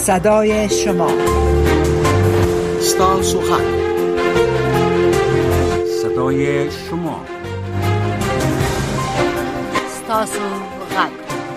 صدای شما، ستاسو حق، صدای شما، ستاسو حق.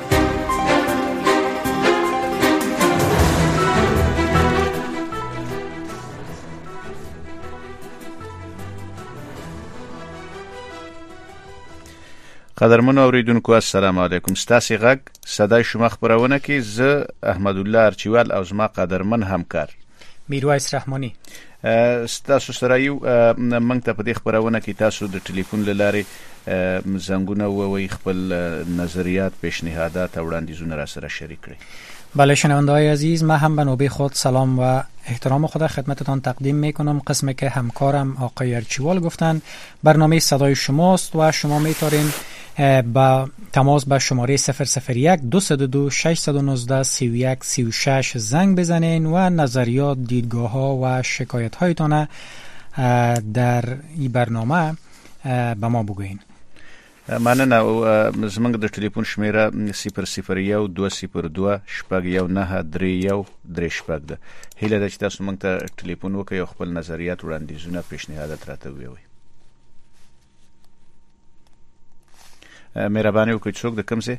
قدرمن اوریدونکو السلام علیکم. ستاسو غږ صدای شما خبرونه کې زه احمد الله ارچیوال او زما قدرمن همکار میرویس رحمانی ستاسو سره یو موږ ته په دې خبرونه کې تاسو د ټلیفون لارې زنګونه ووي خپل نظریات، پیشنهادات او وړاندیزونه را سره شریک کړئ. بله شنونده‌های عزیز، من هم به نوبه خود سلام و احترام خود خدمتتان تقدیم میکنم. قسمی که همکارم آقای ارچیوال گفتن برنامه صدای شماست و شما میتونین با تماس به شماره 001 202 619 31 36 زنگ بزنین و نظریات، دیدگاه ها و شکایت هایتان در این برنامه به ما بگوین. مننه. زمونږ د ټلیفون شمیره 001 202 619 31 ده. هیله ده چې تاسو موږ ته ټلیفون وکړئ او خپل نظریات، وړاندیزونه، پیشنهادات راته ووایئ. مهرباني وکړئ. څوک د کوم ځای؟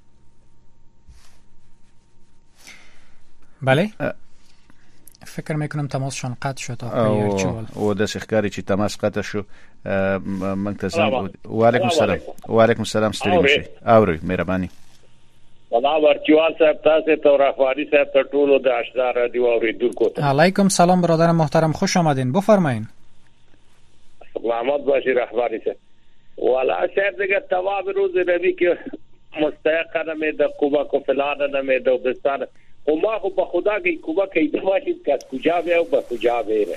بله فکر میکنم تماسشان قطع شد آقای ارچیوال. او د ښکاری چې تماس قطع شو. منتظم. وعلیکم السلام. وعلیکم السلام. ستړي مشي. اوري مهرباني. سلام ارچیوال صاحب، تاسو ته رحمانی صاحب ته ټولو د اشدار دی اوریدونکو ته. علیکم سلام برادر محترم، خوش آمدین. بفرمایید. سلامت باشی رحمانی صاحب. والا صاحب دیگه تواب روز روی که مستحق نمیده کوبک و فلان نمیده و بستان و ما خب به خدا که کوبک ایده باشید که از کجا بیه و به کجا بیره.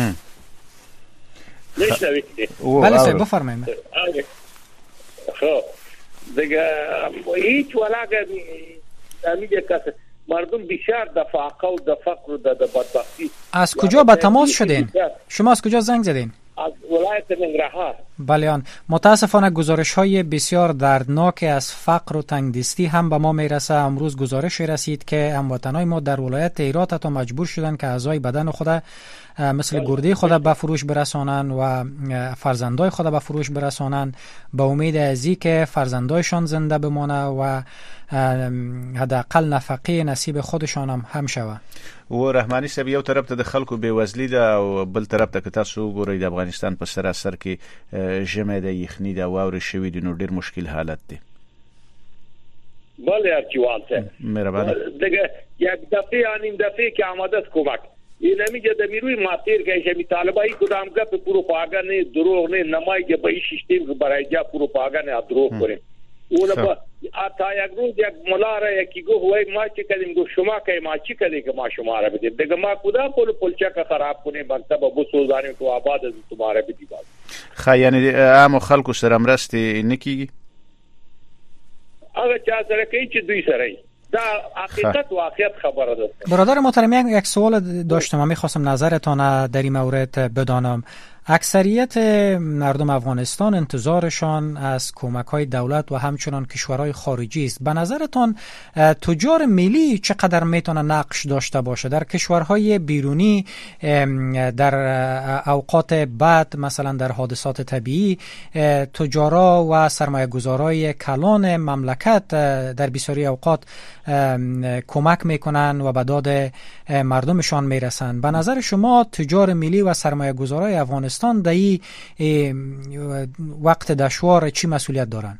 نشنوید؟ بله صاحب بفرمایید. خب دیگه هیچ ولا که نمیده که مردم بیشتر د فاقه و د فقر و د بدبختی. از کجا به تماس شدین؟ شما از کجا زنگ زدین؟ از ولایت ننگرهار. بله متاسفانه گزارش های بسیار دردناک از فقر و تنگدستی هم به ما میرسه. امروز گزارش رسید که هموطنای ما در ولایت هرات تا مجبور شدن که اعضای بدن خود مثل گرده خود به فروش برسانن و فرزندای خود به فروش برسانن به امید از اینکه فرزندایشان زنده بمانه و حداقل نفقه نصیب خودشان هم شوه. و رحمانی صاحب، یو طرف ته د خلکو بیوزلی ده او بل طرف ته که تاسو وګورئ د افغانستان په سراسر کې ژمی ده، یخني ده، واورې شوي دي، نو ډېر مشکل حالت دی. بله ارچیوال صاحب مهرباني. دیگه یک دفعه آنیم دفعه که آماده است کمک این نمیگه در میروی ماتیر که ایشه می طالبایی کدام گپ پروپاگاندا دروغ نه نمایگه به این سیستم که برای جا پروپاگاندا دروغ کنیم. اون با تا یک روز یک ملا را یکی گفت وای ما چی کردیم؟ گفت شما که ما چی کردیم که ما شما را بدیم؟ دیگه ما کدا پلچه که خراب کنیم مکتب بسوزانیم تو آباد از تمہاره بدیم. خا یعنی عام خلکو سره مرستې نه کیږي؟ هغه چا سره کوي چې دوی سره دا حقیقت واقعیت خبره ده. برادر محترم یک سوال داشتم، من می‌خواستم نظرتان در این مورد بدانم. اکثریت مردم افغانستان انتظارشان از کمک‌های دولت و همچنان کشورهای خارجی است. به نظرتان تجار ملی چقدر میتونه نقش داشته باشه در کشورهای بیرونی در اوقات بعد، مثلا در حادثات طبیعی؟ تجارا و سرمایه‌گذارای کلان مملکت در بسیاری اوقات کمک میکنن و به داد مردمشان میرسن. به نظر شما تجار ملی و سرمایه‌گذارای افغانستان در این وقت دشوار چی مسئولیت دارن؟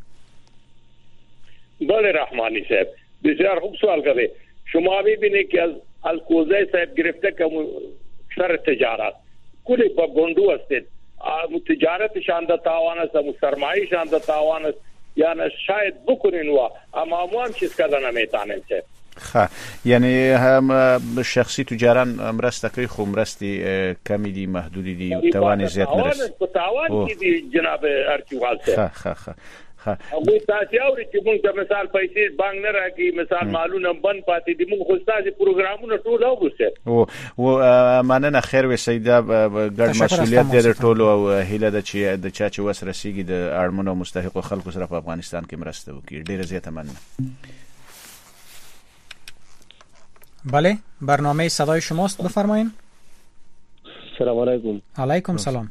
بله رحمانی صاحب بسیار خوب سوال کرده. شما ببینید که از الکوزه صاحب گرفته که سر تجارت کلی با گندو هستید، تجارتشان در تاوان است، سرمایه‌شان در تاوان است، یعنی شاید بکنین و اما هم چیز کردن نمیتونن. خا یعنی هم شخصی تجاران مرسته کوي خو مرستي کمی دي، محدودی دي او توان زیات نرسي. توان دي جناب ارچیوال صاحب. خا هغه تاسو اوري چې موږ د مثال پیسې بانک نه راکې، مثال مالونه بند پاتې دي، موږ خو تاسو پروګرامونه ټول اوسه. او مننه خیر و سیدا ګډ مسؤلیت د ټولو او هیله د چې د چا چې وس رسیږي د اړمنو او مستحقو خلکو سره په افغانستان کې مرسته وکړي. ډیره زیاته مننه. بله برنامه صدای شماست، بفرمایید. سلام علیکم. علیکم سلام.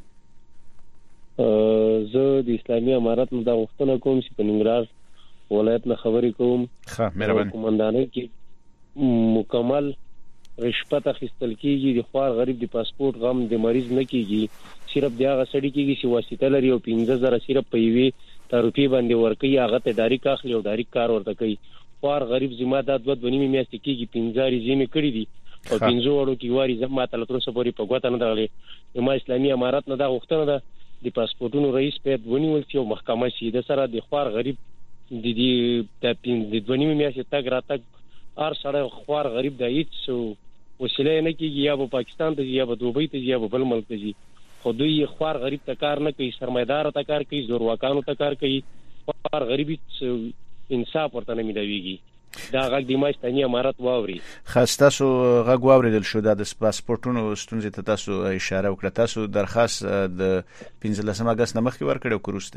زه د اسلامي امارت نه د غوښتنه کوم چې په ننګرهار ولایت نه خبرې کوم. ښه مهرباني. کومندانۍ کې مکمل رشوت اخیستل کیږي، د خوار غریب د پاسپورت غم د مریض نه کیږي، صرف د هغه سړي کیږي چې واسطه لري او 15000 صرف په یوې روپیه باندې ورکي، هغه ته ډایرک اخلي او ډایرک کار ورته کوي. خوار غریب زما د 2.5 میاشتې کیږي 15000 زمي کړی دي او 15 وړو کې واري زما ته تر اوسه پورې په ګوته نه درغلي. ما اسلامي امارت نه دا غوښتنه ده د پاسپورتونو رئیس باید ونیول شي او محکمه شي د سره د خوار غریب د 2.5 میاشتې تګ راتګ هر سره خوار غریب د هیڅ وسیله نه کیږي، یا په پاکستان ته یا په دوبۍ ته یا په بل ملک ته ځي. خو دوی خوار غریب ته کار نه کوي، سرمایدار ته کار کوي، زورواکانو ته کار کوي. خوار غریب انصاف ورته نه میدويږي. دا غږ د ماستانی امارت واوري. خاصتاسو غږ واوریدل شو د پاسپورتونو ستونزې ته تاسو اشاره وکړه. تاسو درخواست د 15 اگست نه مخکې ورکړو کوروسته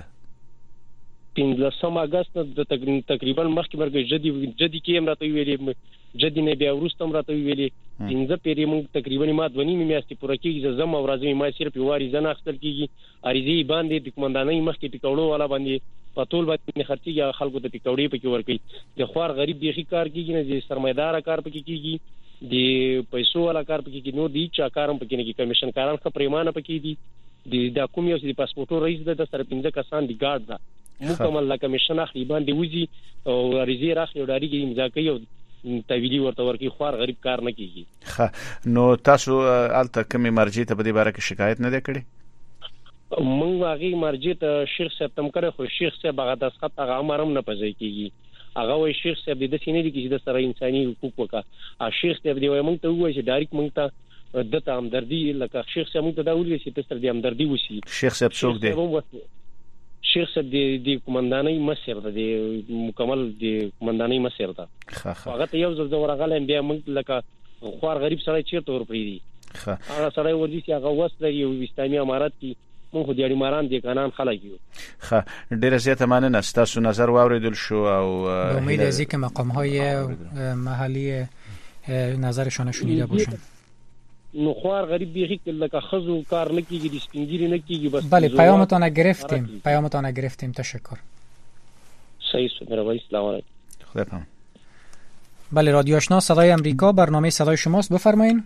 15 اگست د تقریبا مخکې ورګه جدي کې هم راته ویلې، جدي نه بیا ورستم راته ویلې 15 پیری موږ تقریبا ما 2.5 میاشتې پوره کیږي. زم او راځي ما صرف واري زنه اخستل کیږي، اړیزي باندې د کومندانۍ مخکې ټیکوړو والا باندې پټول باندې خرچي خلکو ته ټیکوړې پکې ورکي. د خوار غریب دیخي کار کیږي نه، د سرمایدار کار پکې کیږي، د پیسو والا کار پکې کیږي، نو د چا کارم پکې نه کیږي. کمیشن کاران خو پریمانه پکې دي. د حکومت یو د پاسپورتو رئیس د سره 15 کسان دی ګارد ده مکمل لا کمیشن اخلي باندې وځي او اړیزي راخي او ډاری کې امضا کوي او تویلی ورته ورکی. خوار غریب کار نه کیږي. ښه نو تاسو الته کومه مرجع ته په دې باره کې شکایت نه کړی؟ مونږ هغه مرجع ته شیخ صاحب تم کړو، خو شیخ صاحب هغه د سخت هغه امرم نه پځي کیږي. هغه وای شیخ صاحب د سینې دي چې د سره انساني حقوق وکا. شیخ صاحب دی وای مونږ ته وای چې ډایرک مونږ ته د همدردی لکه شیخ صاحب مونږ ته دا ویل چې تاسو د همدردی وسی. شیخ صاحب څوک دی؟ شیخ صاحب د کومندانۍ مسیر ده، د مکمل د کومندانۍ مسیر ده. هغه ته یو ځل ورغلم بیا موږ لکه خوار غریب سره چیرته ورپری دي. هغه سره وردي چې هغه وسله یو اسلامي امارت کې موږ د اړیماران د قانون خلک یو. ډیره زیاته مننه. تاسو نظر واوریدل شو او امید از اینکه مقام‌های محلی نظرشان شنیده باشن. نو خوار غریب بیخی لکه خزو کار نکیږي، د سپینګری نکیږي. بس بله پیامتون گرفتیم. تشکر. صحیح شد. مرحبا. سلام علیکم. خدا پامان. بله رادیو آشنا صدای امریکا، برنامه صدای شماست، بفرمایید.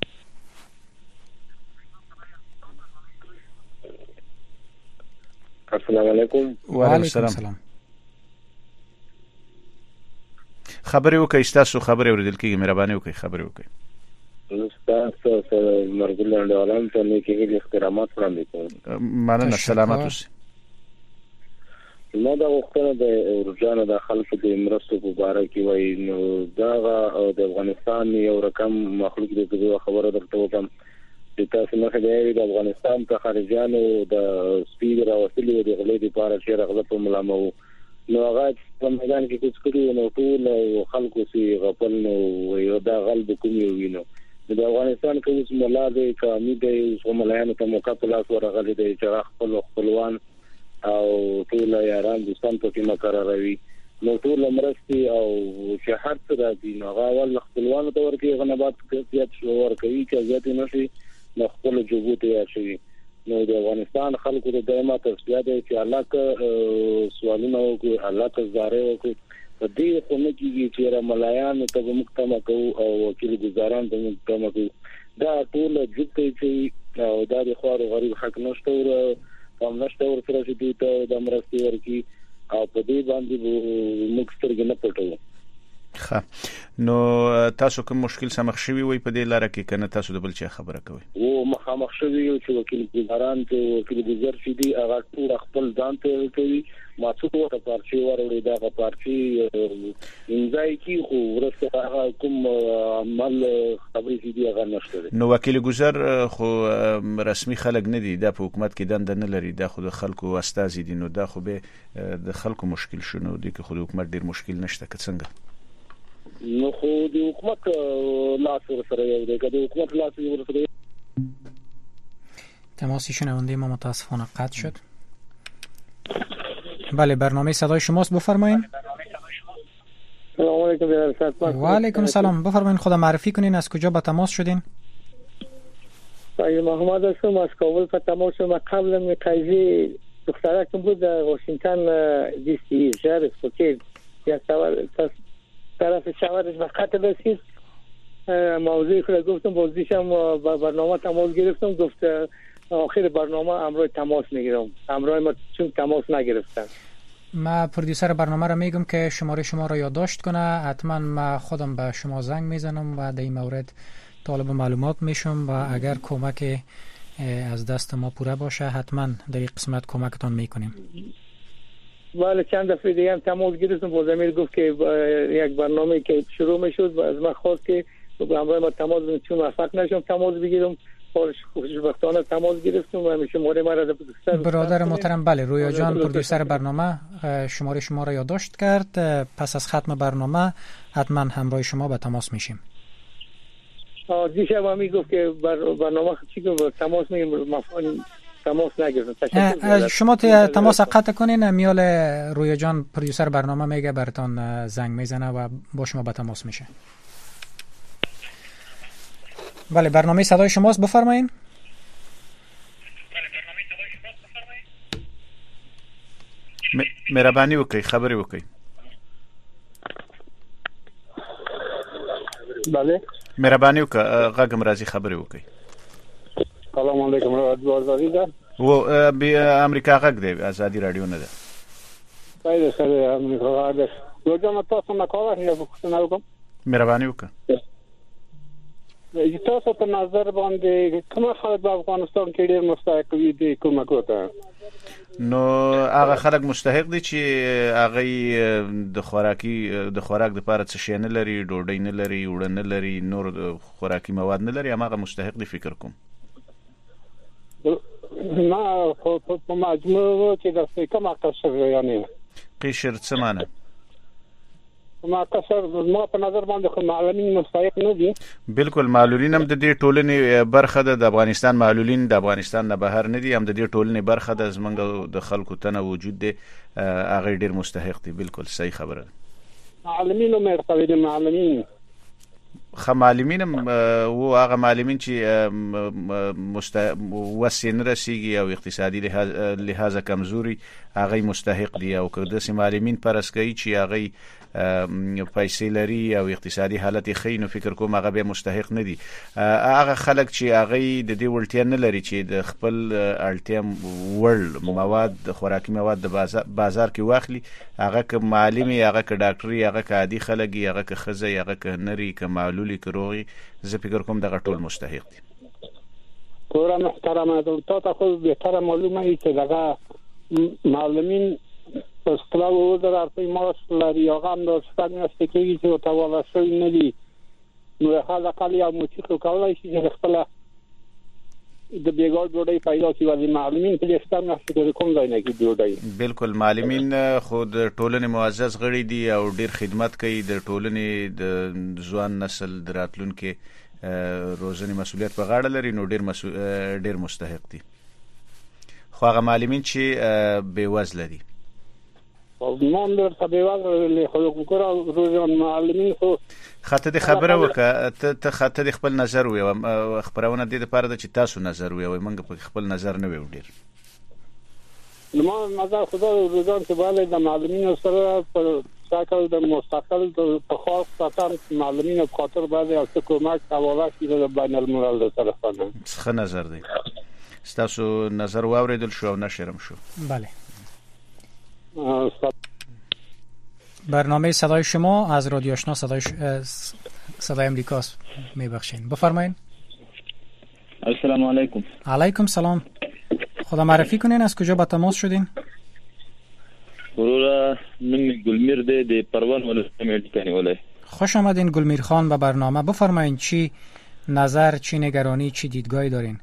السلام علیکم. و علیکم السلام. خبرې وکړئ، تاسو خبرې اوریدل کیږي، مهرباني وکړئ خبرې وکړئ. تاسو سره مرګلند عالم ته نیکی هیله احترامات وړاندې کوم. مننه. سلامت اوسئ. نو دا وختونه د ورجانه د خلکو د مرستو په اړه کې وایي، نو دا د افغانستان یو رقم مخلوق د خبره درته وکم چې تاسو نه خدای د افغانستان ته خارجانو د سپیډ راوستلو د غلې لپاره چې رغله په ملامو نو هغه په میدان کې کوڅ کړو نو ټول خلکو سي غفل نو یو دا غلب کوم یو وینو د افغانستان کې اوس ملاده کامی د سوملایانو ته موقع په لاس ورغلي د چې خپلوان او ټول یاران دوستان په کې مقرروي نو ټول مرستي او چې هر څه راځي نو هغه ول خپلوان ته ورکی غنبات کیفیت شو ورکوي چې ځات نشي نو خپل جوبوته یا شي نو د افغانستان خلکو د دایمه تصفیه ده چې الله کا سوالونه او الله کا زاره او په دې قوم کې چې ملایان ته مکتمه کو او وکیل گزاران ته مکتمه کو دا ټول جوته چې او دا د خوار غریب حق نشته او کوم نشته ورته چې ته د مرستي ورکی او په دې باندې مکسترګ نه پټو. نو تاسو کوم مشکل سمخ شوی وي په دې لاره کې کنه تاسو د بل چا خبره کوي؟ او مخامخ شوی یو چې وکیل گزاران ته وکیل گزار شي دي هغه ټول خپل ځان ته کوي ما څه ته پارچي ورولې دا پارچي انځای کی خو ورسره هغه کوم عمل خبرې دي هغه نشته. نو وکیل گزار خو رسمي خلک نه دي د حکومت کې دند نه لري د خود خلکو استازي دي نو دا خو به د خلکو مشکل شونه دي که خود حکومت ډیر مشکل نشته که څنګه؟ نو خو د حکومت لاس سره یو دی که د حکومت لاس سره تماسی شنونده ما متاسفانه قطع شد. بله برنامه صدای شماست بفرمایید. سلام علیکم. و علیکم سلام. بفرمایید خدا معرفی کنین، از کجا به تماس شدین؟ سید محمد هستم، از کابل به تماس شدم. قبل می قضیه دخترکم بود در واشنگتن دی سی شهر اسپوکیل، یک طرف شوارش به قتل رسید. موضوعی خود گفتم، بازیشم با برنامه تماس گرفتم، گفت آخر برنامه امروز تماس میگیرم. امروز ما چون تماس نگرفتن، ما پرودیوسر برنامه را میگم که شماره شما را یادداشت کنه. حتما ما خودم به شما زنگ میزنم و در این مورد طالب معلومات میشم و اگر کمک از دست ما پوره باشه حتما در این قسمت کمکتان میکنیم. بله، چند دفعه دیگه هم تماس گرفتم، بازمیر گفت که یک برنامه که شروع میشد و از من خواست که امروز ما تماس بگیرم، چون موفق نشدم تماس بگیرم. خوشبختانه تماس گرفتم و همیشه شماره ما را برادر محترم. بله، رویا جان پرودیوسر برنامه شماره شما را یادداشت کرد. پس از ختم برنامه حتما همراه شما به تماس میشیم. دیشب هم میگفت که برنامه چی که تماس میگیم، تماس نگرفتم. شما تماس قطع کنین، میال رویا جان پرودیوسر برنامه میگه براتون زنگ میزنه و با شما به تماس میشه. بله، برنامه صدای شماست، بفرمایید. مهربانی وکړئ، خبرې وکړئ. بله، مهربانی وکړه، غږم راځي، خبرې وکړئ. سلام علیکم. رادیو آزادی ده؟ و امریکا غږ دی، آزادی رادیو نه ده. خیر سره امریکا غږ ده. یو ځم تاسو نه کوله یا پوښتنه وکم؟ مهربانی وکړه. تاسو په نظر باندې کوم خلک په افغانستان کې ډېر مستحق دي کومک وکړي؟ نو هغه خلک مستحق دي چې هغه د خوراک د لپاره څه شي نه لري، ډوډۍ نه لري، وړه نه لري، نور خوراکي مواد نه لري، هغه مستحق دي. فکر کوم ما په مجموع کې د کوم قشر یعنی قشر څه معنی؟ ما په نظر باندې خو معلولین مستحق نه دي. بالکل، معلولین هم د دې ټولنې برخه ده. د افغانستان معلولین د افغانستان نه بهر نه دي، هم د دې ټولنې برخه ده. زمونږ د خلکو تنه وجود دی، هغه ډیر مستحق دي. بالکل صحیح خبره ده. معلمین هم مرتبه معلمین معلمین او هغه معلمین چې وسین رسیږي او اقتصادي لحاظه کمزوري، هغه مستحق دي. او که د معلمین پرس کوي چې هغه پیسې لري او اقتصادي حالت ښه، نو فکر کوم هغه به مستحق نه دي. هغه خلک چې هغه د دې وړتیا نه لري چې د خپل اړتیا وړ مواد، خوراکي مواد د بازار کې واخلي، هغه که معلمي، هغه که ډاکټري، هغه که عادي خلک، هغه که ښځه، هغه که نري، که معلولي، که روغي، زه فکر کوم دغه ټول مستحق دي. پوره محترمه ده. تا خو بهتره معلومه ای چې دغه معلمین اصطلاح وزر ارتای ماش لري، هغه هم د شپږ میاشتې کېږي چې تواله شوي نه دي. نو حداقل یو موسیقي کولی شي چې خپله د بیګار ډوډۍ پیدا کړي. ولې معلمین په دې شپږ میاشتې کې کوم ځای نه کېږي ډوډۍ؟ بالکل، معلمین خو د ټولنې معزز غړي دي او ډیر خدمت کوي. د ټولنې د ځوان نسل د راتلونکي روزنې مسؤلیت په غاړه لري، نو ډیر مستحق دي. خو هغه معلمین چې بې وزله دي، ما درته بې وزله خو ګوره روزان معلمین خو خاطر د خبره وکړه. ته خاطر د خپل نظر وي، خبرونه د دې لپاره ده چې تاسو نظر وي، موږ په خپل نظر نه وي ډیر. ما نظر خدا روزان چې باید د معلمین سره په شکل د مستقل په خاص ساتل معلمین په خاطر باید او څه کومک حواله شي د بین الملل له طرفه نه. څه نظر دی؟ ستاسو نظر واوریدل شو او نشرم شو. بله. برنامه صدای شما از رادیو آشنا صدای امریکاست، میبخشین. بفرمایید. السلام علیکم. علیکم سلام. خدا معرفی کنین، از کجا با تماس شدین؟ ورورا من گلمیر ده د پروان ولایت کنی ولای. خوش آمدین گلمیر خان به برنامه. بفرمایید چی نظر، چی نگرانی، چی دیدگاهی دارین؟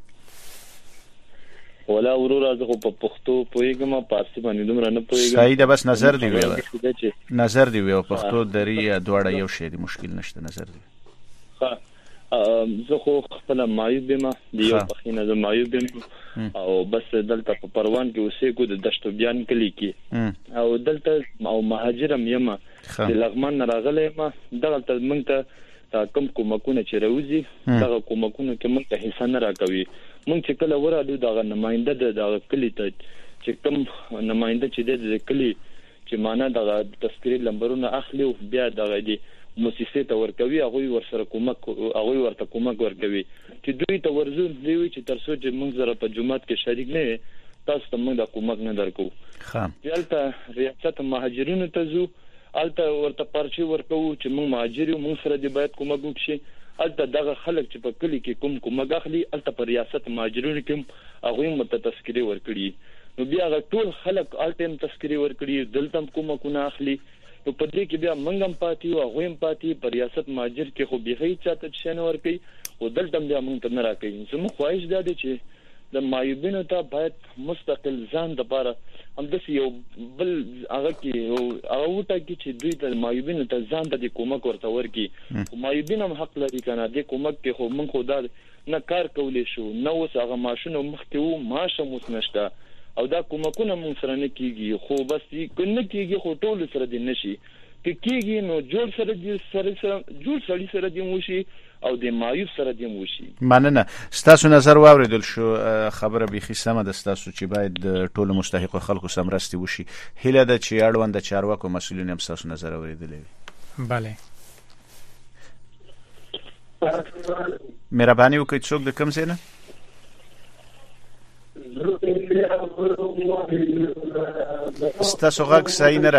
ولا ورور زه په پښتو پویګم، پارسی باندې دومره نه پویګم. صحیح ده، بس نظر دی ویل. نظر دی ویل، پښتو دری دواړه یو شی دی، مشکل نشته. نظر دی. ها زه خو خپل معیوب یم د یو پخینه د معیوب یم او بس دلته په پروان کې اوسېګو د دشتو بیان کلی کې او دلته او مهاجرم یم د لغمان راغلی یم دلته موږ ته کوم کومکونه چې راوځي دغه کومکونه کې موږ ته حصہ نه راکوي موږ چې کله ورالو دغه نماینده د کلی ته چې کوم نماینده چې د کلی چې معنا دغه تذکری لمبرونه اخلي او بیا دغه دی مؤسسې ته ورکوي هغه ورسره کومک هغه ورته کومک ورکوي چې دوی ته ورزو دی چې ترڅو چې موږ زره په جماعت کې شریک نه تاسو ته موږ د کومک نه درکو یالته ریاست مهاجرینو ته زو الته ورته پرچی ورکو چې موږ مهاجر یو موږ سره دی باید کومک وکړي الته دغه خلک چې په کلی کې کومک اخلي الته پر ریاست مهاجرینو کې هغه مت تذکری ورکړي نو بیا ټول خلک الته تذکری ورکړي دلته کومکونه اخلي نو په دې کې بیا منګم پاتې او غویم پاتې پر ریاست ماجر کې خو بيخي چاته شنه ور کوي او دلته بیا موږ ته نه راکې زموږ خواهش ده چې د مایوبینو ته باید مستقل ځان د لپاره هم د یو بل هغه کې او ته چې دوی د مایوبینو ته ځان د کومک ورته ورکي او مایوبین هم حق لري کنه د کومک کې خو موږ خو دا نه کار کولې شو نو اوس هغه ماشونه مخکې وو ماشه موس نشته او دا کومکونه مونږ سره نه کیږي خو بس کنه کیږي خو ټول سره دي نشي کیږي نو جوړ سره سره دي موشي او د مایوب سره دي موشي مننه ستاسو نظر واوریدل شو خبره بيخي سمه ده ستاسو چې باید ټول مستحق خلکو سمرستي وشي هله د چې اړوند چارواکو مسولین هم ستاسو نظر اوریدل بله مهرباني وکړئ څوک د کوم ځای نه ستاسو غږ صحیح نه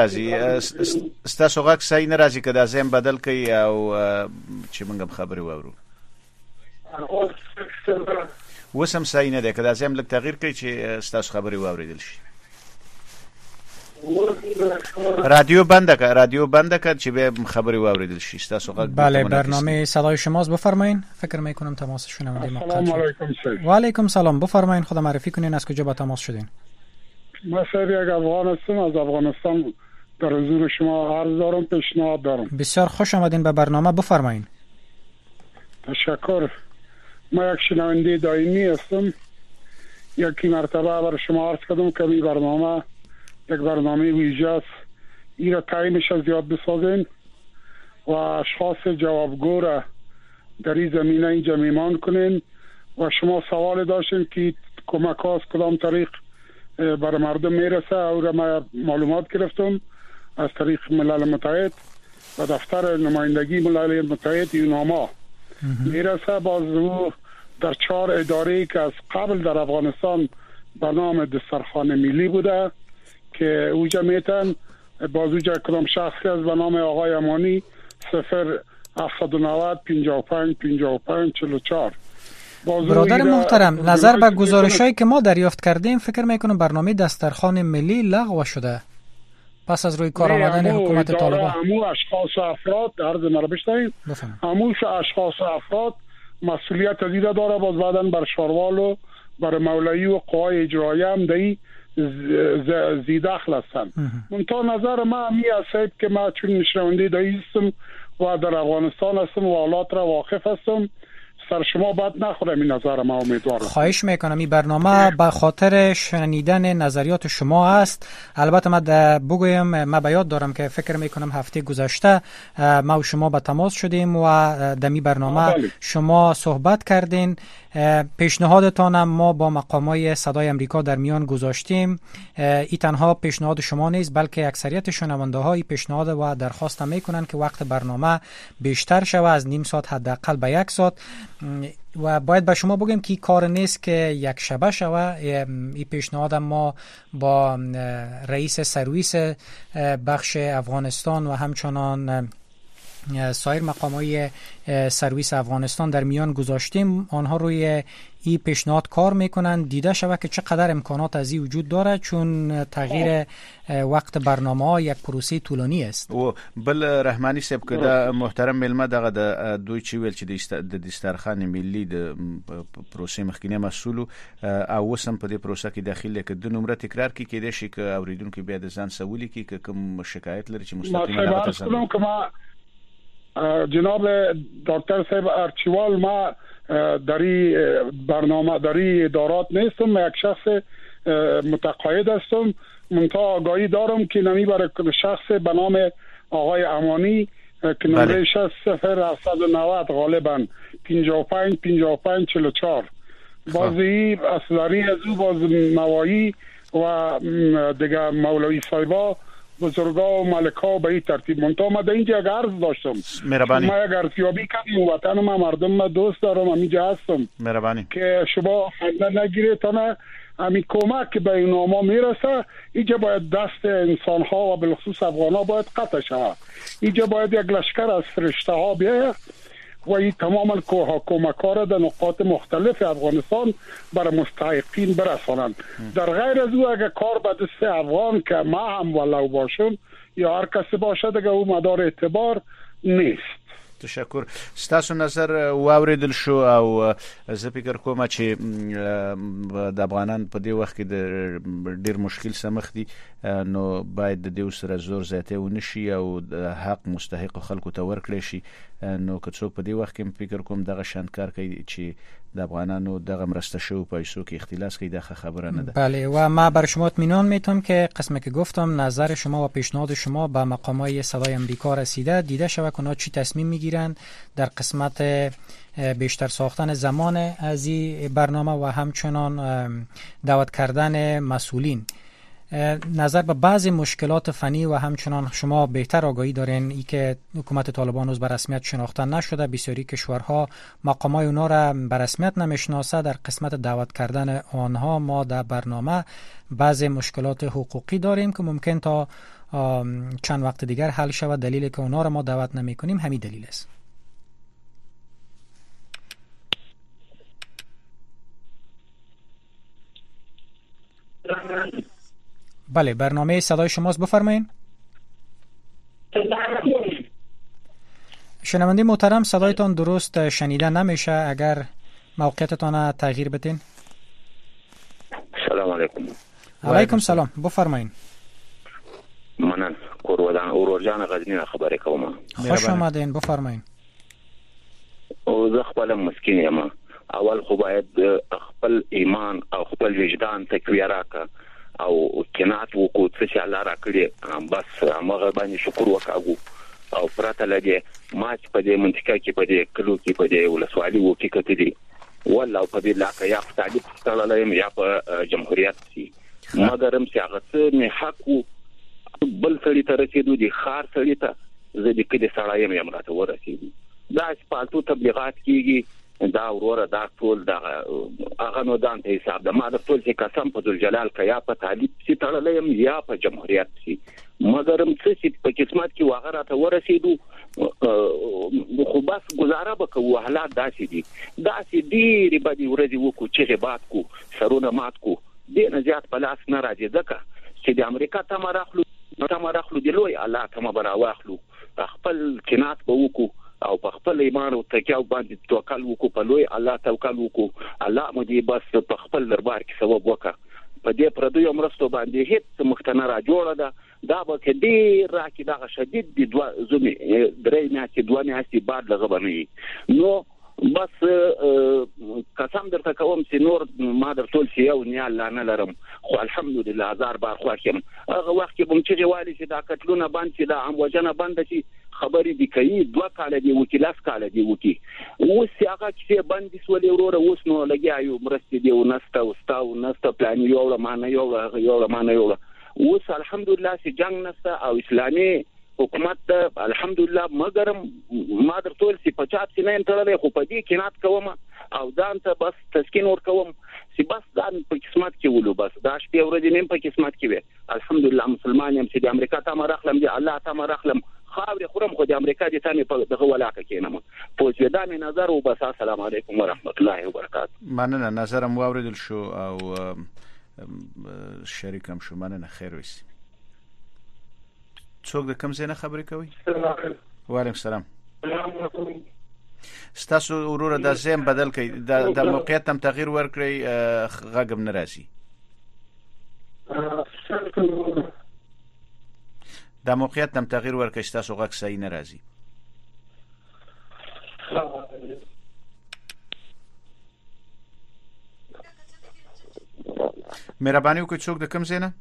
راځي که دا ځای بدل کړئ او چې موږ هم خبرې واورو اوس هم صحیح نه دی که دا ځای هم لږ تغییر کړئ چې ستاسو خبرې واورېدل شي رادیو بنده کرد چې به خبری واوریدل شي ستاسو غږ بله برنامه صدای شماست بفرمایید فکر میکنم تماس شنونده ما قطع شد و علیکم سلام بفرمایید خود معرفی کنین از کجا با تماس شدین من یک افغان هستم از افغانستان در حضور شما عرض دارم پیشنهاد دارم بسیار خوش آمدین به برنامه بفرمایید تشکر من یک شنونده دائمی هستم یکی مرتبه برای شما عرض کردم که این برنامه یک برنامه ویژه است این را تعیینش زیاد بسازین و اشخاص جوابگو را در این زمینه اینجا میمان کنین و شما سوال داشتین که کمک ها از کدام طریق برای مردم میرسه او را من معلومات گرفتم از طریق ملل متحد و دفتر نمایندگی ملل متحد یوناما میرسه باز او در 4 اداره که از قبل در افغانستان به نام دسترخوان ملی بوده که اوجا میتن باز اوجا کدام شخصی از به نام آقای امانی 0790 55 55 44. برادر محترم نظر به گزارشایی که ما دریافت کردیم فکر میکنم برنامه دسترخوان ملی لغو شده پس از روی کار آمدن حکومت طالبان. همو اشخاص و افراد عرض مرا بشنوید همو اشخاص و افراد مسئولیت ازیده داره باز بعداً بر شاروال و بر مولایی و قوای اجرایی هم دی زیدخل هستن منتها نظر ما همی است که ما چون نشنونده دایی هستم و در افغانستان هستم و حالات را واقف هستم سر شما بد نخورم این نظر ما امیدوارم. خواهش میکنم این برنامه به خاطر شنیدن نظریات شما است. البته من بگویم من به یاد دارم که فکر میکنم هفته گذشته ما و شما به تماس شدیم و دمی برنامه شما صحبت کردین. پیشنهادتان ما با مقامای صدای امریکا در میان گذاشتیم. این تنها پیشنهاد شما نیست بلکه اکثریت شنونده های پیشنهاد و درخواست میکنن که وقت برنامه بیشتر شود از نیم ساعت حداقل به 1 ساعت و باید به شما بگیم که کار نیست که یک شبه شود. این پیشنهاد ما با رئیس سرویس بخش افغانستان و همچنان سایر مقامای سرویس افغانستان در میان گذاشتیم. آنها روی این پیشنهاد کار میکنن دیده شود که چقدر امکانات از این وجود داره چون تغییر وقت برنامه یک پروسه طولانی است. و بل رحمانی صاحب که دا محترم ملمه دغه د دوی چې ویل چې د دسترخوان ملي د پروسې مخکینه مسؤل او وسم په دې پروسه کې داخله کې د نمبر تکرار کې کېده شي که اوریدونکو بیا د ځان سوالي کې کوم شکایت لري چې مستقیما جناب دکتر صاحب ارچیوال، ما در برنامه در ادارات نیستم، من یک شخص متقاعد هستم. منتها آگاهی دارم که نمی برای شخص به نام آقای امانی که نمره 600790 غالبا 55 55 44 بازی اصلاری از او باز نوایی و دیگه مولوی صاحبا بزرگا و ملکا به این ترتیب. منتها ما در اینجا یک عرض داشتم، ما یک ارزیابی کردیم وطن ما، مردم ما دوست دارم، همینجا هستم که شما خنده نگیره تا همین کمک که به اینا ما میرسه. اینجا باید دست انسان ها و بالخصوص افغان ها باید قطع شود. اینجا باید یک لشکر از فرشته ها بیاید و این تماما کمک ها را در نقاط مختلف افغانستان برای مستحقین برسانند. در غیر از او اگر کار به دست افغان که ما هم ولو باشم یا هر کسی باشه دیگه او مدار اعتبار نیست. تشکر. ستاسو نظر واوریدل شو او زه فکر کوم چې د افغانان په دې وخت کې د ډیر مشکل سمخ دي، نو باید د دې سره زور زیاته ونشي او د حق مستحق خلکو ته ورکړي شي. نو که څوک په دې وخت کې فکر کوم دغه شانکار کوي چې د افغانانو دغه مرسته شو پیسو کې اختلاس کوي، دغه خبره نه ده. بله، و ما بر شما اطمینان میتونم که قسمی که گفتم نظر شما و پیشنهاد شما به مقامات صدای امریکا رسیده، دیده شود که اونا چی تصمیم میگیرن در قسمت بیشتر ساختن زمان از این برنامه و همچنان دعوت کردن مسئولین. نظر به بعضی مشکلات فنی و همچنان شما بهتر آگاهی دارین ای که حکومت طالبان روز به رسمیت شناخته نشده، بسیاری کشورها مقامای اونا را به رسمیت نمیشناسه. در قسمت دعوت کردن آنها ما در برنامه بعضی مشکلات حقوقی داریم که ممکن تا چند وقت دیگر حل شود. دلیلی که اونا را ما دعوت نمی کنیم همین دلیل است. بله، برنامه صدای شماست، بفرمایید. شنونده محترم، صدایتان درست شنیده نمیشه، اگر موقعیتتان تغییر بدین. سلام علیکم. علیکم سلام، بفرمایید. منن اورجان غزنی خبرې کوم. خوش آمدین، بفرمایید. او زه خپل مسکین یم. اول خو باید خپل ایمان او خپل وجدان تقویه راکړه او قناعت وکړو چې الله راکړي، بس هغه باندې شکر وکړو او پرته لدی ما چې په دې منطقه کې په دې کلو کې په دې ولسوالۍ وکړي کته دي ولا په دې لاکه یا په تعلیق ستړلې یا په جمهوریت سي مګرم چې هغه څه نه حق بل سړي ته رسیدو دي، خار سړي ته زه دې کله سړی یم راته ورسېږي. دا پالتو تبلیغات کیږي، دا وروره دا ټول دا هغه نو دان ته حساب د ما د ټول چې قسم په ذل جلال کا یا په تعلیب سي تړلې یا په جمهوریت سي مګرم څه په قسمت کې واغه راته ورسېدو خو بس گزاره وکړو. حالات داسې دي ډېرې بدې ورځې وکړو چې بات کو سرونه مات کو دې نه زیات په لاس نه راځي ځکه چې د امریکا تمه راخلو د لوی الله تمه برا واخلو، خپل قناعت به وکړو او په خپل ایمان او تکیه باندې توکل وکړو، په لوی الله توکل وکړو. الله مو دې بس په خپل دربار کې ثواب وکړه. په دې پردیو مرستو باندې هیڅ مختنه را جوړه ده. دا به کې ډېر راکې دغه شدید دي دوه زمي درې میاشتې دوه میاشتې بعد لغه بنوي. نو بس قسم درته کوم چې نور ما در ټول شي او نه الله نه لرم، خو الحمدلله هزار بار خوښ یم. هغه وخت کې بم چې جوالي چې دا قتلونه باندې چې دا اموجنه باندې شي خبرې دي کوي 2 کال دی وکي 10 کال دی وکي اوس هغه چې باندې سولې وروره اوس نو لګیاو مرستې دی ونسته او نسته پلان یو معنی یو معنی اوس الحمدلله چې جنگ نسته او اسلامي حکومت الحمدلله مګرم ما در ټول سی 50 سنین ترلې خو په دې قناعت کوم او ځان ته بس تسکین ور کوم چې بس ځان په قسمت کې ولو، بس دا شپه ورځې نیم په قسمت کې وي. الحمدلله مسلمان یم چې د امریکا ته مرخلم دي، الله ته مرخلم خاورې خورم، خو د امریکا د تامه په دغه ولاکه کېنم. فوجدان نظر او بس. السلام علیکم ورحمت الله وبرکاته. مننه، نظرم واوریدل شو او شریکم شو. مننه، خیر وي. څوک د کوم ځای نه خبرې کوي؟ وعلیکم السلام. ستاسو وروره د زم بدل کړي د موقعیت هم تغییر ورکړي غږم ناراضي د موقعیت هم تغییر ورکړي ستاسو غږ صحیح ناراضي. مهرباني وکړئ څوک د کوم ځای نه؟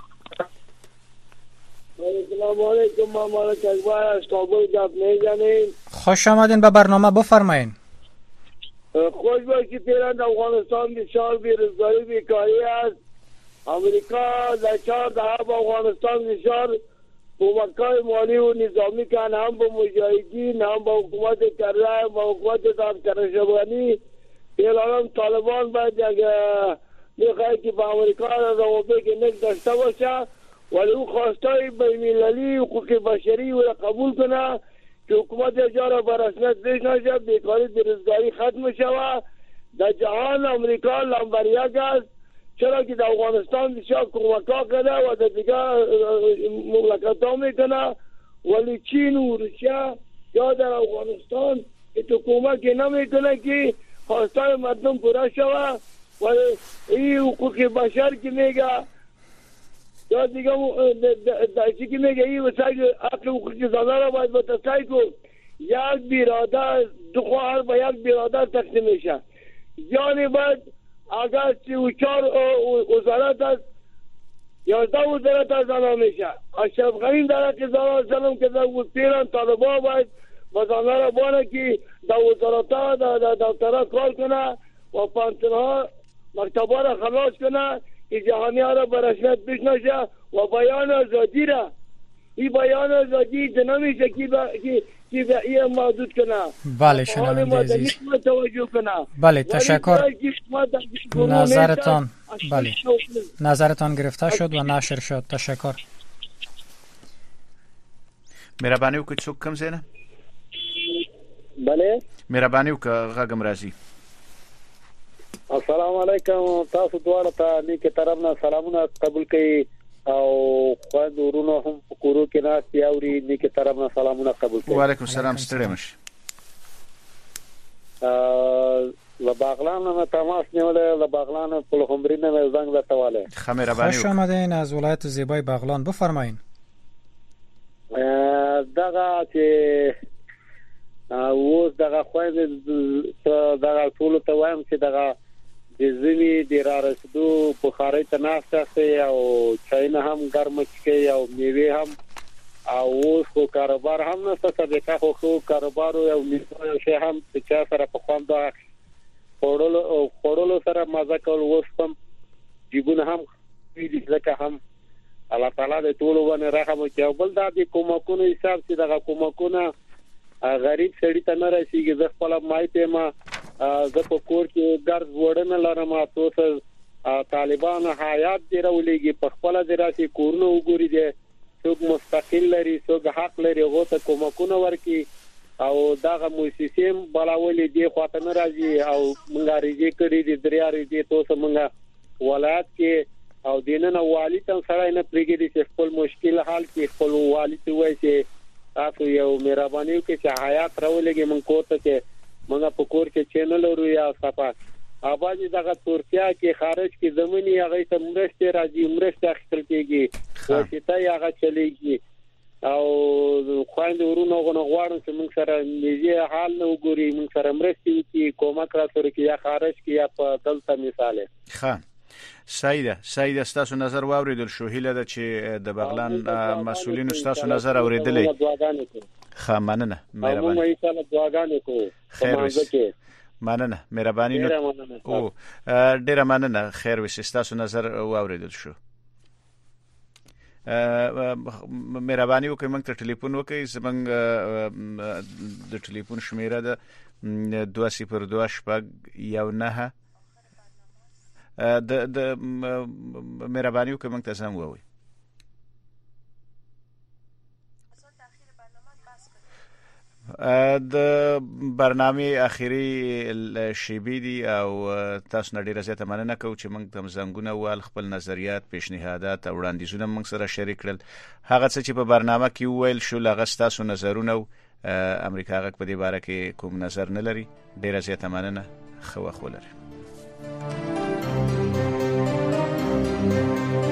السلام علیکم مالک اکبر از کابل گپ میزنیم. خوش آمدین به برنامه، بفرمایین. خوش باشید. پیران افغانستان بسیار بیروزگاری بیکاری است. امریکا در 4 دهه به افغانستان بسیار کمک‌های مالی و نظامی کردن، هم به مجاهدین، هم به حکومت کره، هم به حکومت دادگستری. الان طالبان باید میخواهد که به امریکا روابط نک داشته باشه، ولی او خواستای بین‌المللی حقوق بشری را قبول کنه که حکومت اجاره به رسمیت بشناسه، بیکاری بیروزگاری ختم شود. در جهان امریکا نمبر 1 است، چرا که در افغانستان بسیار کمک‌ها کرده و در دیگر مملکت‌ها میکنه، ولی چین و روسیه یا در افغانستان تو کمک نمیکنه که خواستای مردم پورا شود. ولی این حقوق بشر که میگه یا دیگه داشتی که میگه این وسایل حق حقوق زنان را باید به تصحیح کن. یک برادر 2 خواهر به یک برادر تقسیم میشه. یعنی باید اگر 34 وزارت است 11 وزارت از زنان میشه. اشرف غنی در حق زنان سلام که در پیران طالبان باید و زنان را بانه که در وزارت ها در دفترها کار کنه و پانتنها مکتبها را خلاص کنه که جهانی ها را به رسمیت بشناسه و بیان آزادی را، این بیان آزادی نمیشه که به این محدود کنه. بله شنونده عزیز. بله تشکر. نظرتان گرفته شد و نشر شد. تشکر. مهرباني وکړئ څوک کوم ځای نه؟ بله مهرباني وکړئ غږم راځي. السلام علیکم. تاسو دواړه ته نیکه طرف نه سلامونه قبول کړئ او خوند ورونو هم په کورو کې ناست یاوري نیکه طرف نه سلامونه قبول کړئ. وعلیکم السلام. ستړي مشه. له باغلان نه تماس نیولې، له باغلان په لومبرین نه زنګ لټواله. خمیربانی خوش آمدین از ولایت زیبای باغلان، بفرمایید. دغه چې اوس دغه خوند دغه ټول ته وایم چې دغه د زمي د را رسیدو بخاري ته ناشته او چاینه هم ګرم چکي او میوه هم او اوس خو کاروبار هم نه څه سبقه خو کاروبار او میوه شي هم چې سره په خوند خورلو سره مزه کول اوس هم جیبونه هم دې ځکه هم الله تعالی دې ټول باندې رحم وکړي. بل دا د کومکونو حساب چې دغه کومکونه غریب سړی ته نه رسیږي. زه خپل مایته ما زه په کور کې ګرځ وړنه لرم، تاسو طالبان حیات دی راولېږي په خپل دراسي کورونه وګوري دي، څوک مستقل لري څوک حق لري هغه ته کومکونه ورکي او دغه موسسې بلاولې دي خواته نه راځي او مونږه ریږي کړي دي دریاري دي تاسو مونږه ولایت کې او دینه والی ته سره نه پریږدي چې خپل مشکل حل کې خپل والی ته وایي چې تاسو یو مهرباني وکړئ چې حیات راولېږي مونږ کوته چې مونږ په کور کې چینل ورو یا صفه اوبازي دغه ترکیه کې خارج کې زميني هغه ته مرسته راځي، مرسته اخیستل کېږي، واسطه یې هغه چلېږي او خويند ورونو غواړم چې موږ سره نیږي حال نه وګوري، موږ سره مرسته وکړي، کومک را سره کې یا خارج کې یا په دلته مثاله. ښه سیده تاسو نظر واوریدل شو. هیله ده چې د بغلان مسؤلین تاسو نظر اوریدلې. ښه مننه مهرباني. مو ایساله دعاګانې کوو. خیر مننه مهرباني او ډیره مننه. خیر وسې تاسو نظر واوریدل شو. مهرباني وکړئ موږ ته ټلیفون وکړئ. زمونږ د ټلیفون شمیره ده 202 شپږ 19 د مهرباني وکړئ موږ ته سم ووایئ. د برنامه اخیری شیبې دي او تاسو نه ډیره زیاته مننه کوم چې موږ تم زنګونه ول خپل نظریات، پیشنهادات او وړاندیزونه موږ سره شریک کړل. هغه څه چې په برنامه کې ویل شو لغه تاسو نظرونه امریکا غږ په دې باره کې کوم نظر نه لري. ډیره زیاته مننه. خو ولري